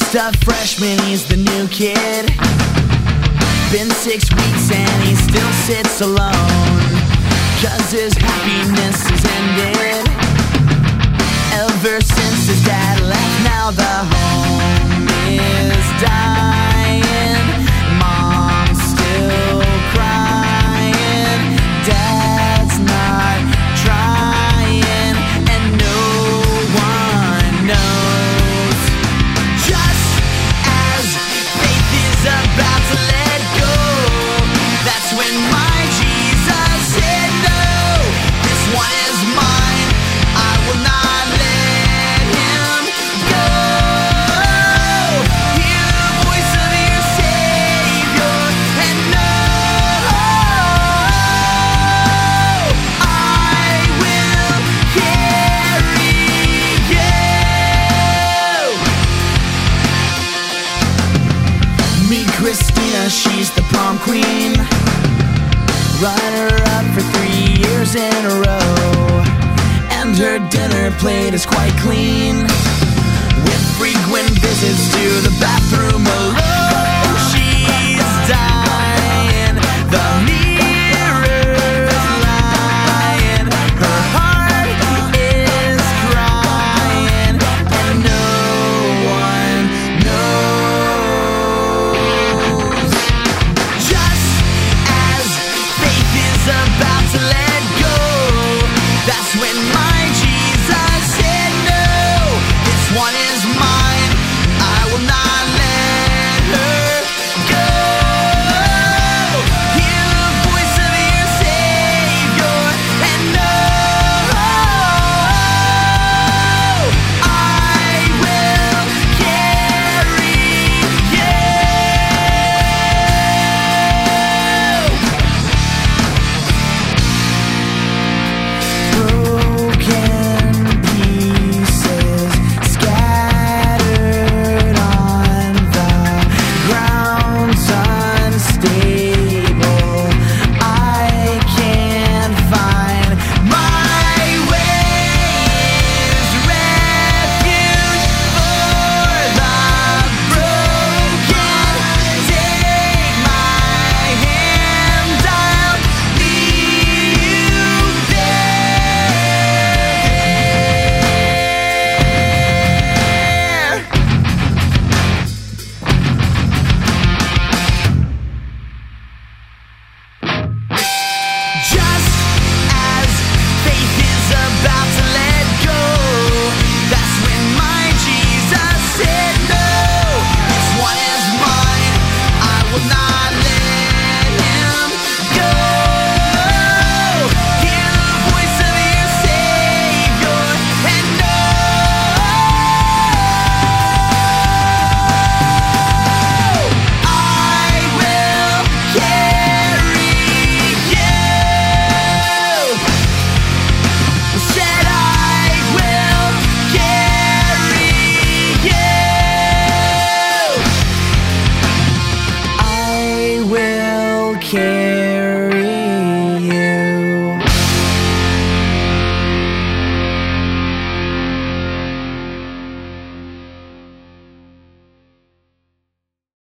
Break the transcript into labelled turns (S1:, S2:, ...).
S1: Just a freshman, he's the new kid. Been 6 weeks and he still sits alone, 'cause his happiness is ended. Ever since his dad left, now the home is dying. Mom's still crying. Dad's not trying, and no one knows. Just as faith is about to let go, that's when my Jesus said no. This one is mine, I will not let him go. Hear the voice of your Savior and know I will carry you. Meet Christina, she's the prom queen. Runner-up for 3 years in a row, and her dinner plate is quite clean, with frequent visits to the bathroom alone.